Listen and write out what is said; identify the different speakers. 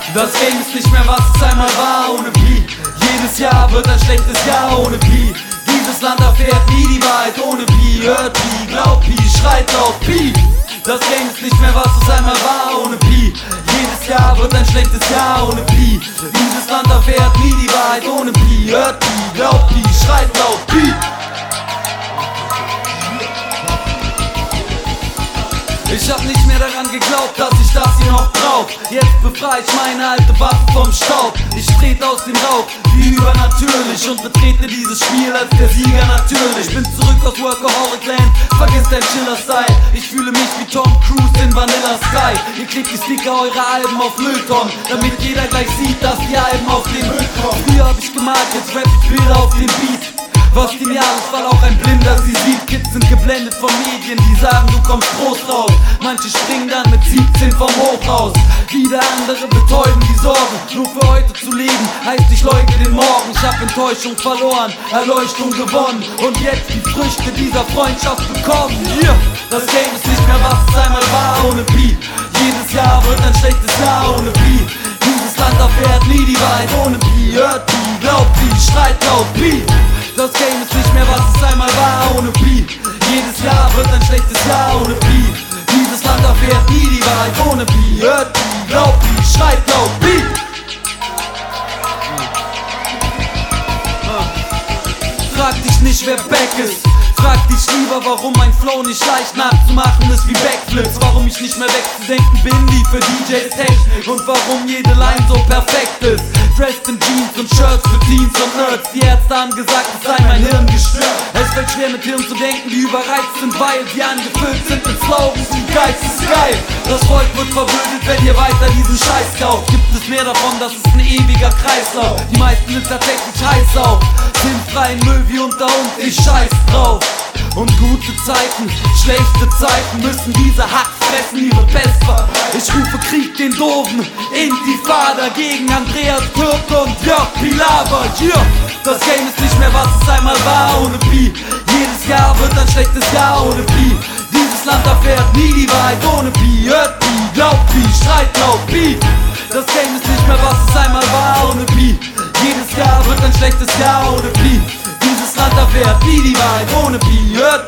Speaker 1: Das Game ist nicht mehr, was es einmal war ohne Pi. Jedes Jahr wird ein schlechtes Jahr ohne Pi. Dieses Land erfährt nie die Wahrheit ohne Pi. Hört Pi, glaubt Pi, schreit laut Pi. Das Game ist nicht mehr, was es einmal war ohne Pi. Jedes Jahr wird ein schlechtes Jahr ohne Pi. Dieses Land erfährt nie die Wahrheit ohne Pi. Hört Pi, glaubt Pi, schreit laut Pi. Ich hab nicht mehr daran geglaubt, dass ich das hier noch brauch. Jetzt befreie ich meine alte Waffe vom Staub. Ich trete aus dem Rauch wie übernatürlich und betrete dieses Spiel als der Sieger natürlich. Bin zurück aus Workaholic Land, vergiss dein Chiller-Style. Ich fühle mich wie Tom Cruise in Vanilla Sky. Ihr klebt die Sticker eurer Alben auf Mülltonnen, damit jeder gleich sieht, dass die Alben auf den Müll kommen. Früher hab ich gemalt, jetzt rap ich Bilder auf den Beat. Was genial ist, weil auch ein Blinder sie sieht. Kids sind geblendet von Medien, die sagen, du kommst groß raus. Manche springen dann mit 17 vom Hochhaus. Wieder andere betäuben die Sorgen. Nur für heute zu leben heißt, ich leugne den Morgen. Ich hab Enttäuschung verloren, Erleuchtung gewonnen und jetzt die Früchte dieser Freundschaft bekommen. Yeah. Das Game ist nicht mehr, was es einmal war ohne Pi. Jedes Jahr wird ein schlechtes Jahr ohne Pi. Dieses Land erfährt nie die Wahrheit ohne Pi. Hört Pi, glaubt Pi, schreit laut Pi. Das Game ist nicht mehr, was es einmal war ohne Pi. Jedes Jahr wird ein schlechtes Jahr ohne Pi. Dieses Land erfährt nie die Wahrheit ohne Pi. Hört Pi, glaubt Pi, schreit laut Pi. Frag dich nicht, wer back ist. Frag dich lieber, warum mein Flow nicht leicht nachzumachen ist wie Backflips. Warum ich nicht mehr wegzudenken bin wie für DJs Technik. Und warum jede Line so perfekt ist. Dressed in Jeans und Shirts für Teens und Nerds. Die Ärzte haben gesagt, es sei mein Hirn gestört. Es fällt schwer mit Hirn zu denken, die überreizt sind, weil sie angefüllt sind mit Slogans wie Geiz ist geil. Das Volk wird verwöhnt, wenn ihr weiter diesen Scheiß kauft. Gibt es mehr davon, das ist ein ewiger Kreislauf. Die meisten sind tatsächlich heiß auf sinnfreien Müll wie unter uns, ich scheiß drauf. Und gute Zeiten, schlechte Zeiten müssen diese Hackfressen ihre Pest ver. Ich rufe Krieg den Doofen, Intifada gegen Andreas Türk und Jörg Pilawa. Yeah. Das Game ist nicht mehr, was es einmal war ohne Pi. Jedes Jahr wird ein schlechtes Jahr ohne Pi. Dieses Land erfährt nie die Wahrheit ohne Pi. Hört Pi, glaubt Pi, schreit laut Pi. Das Game ist nicht mehr, was es einmal war ohne Pi. Jedes Jahr wird ein schlechtes Jahr ohne Pi. Dieses Land erfährt nie die Wahrheit ohne Pi. Hört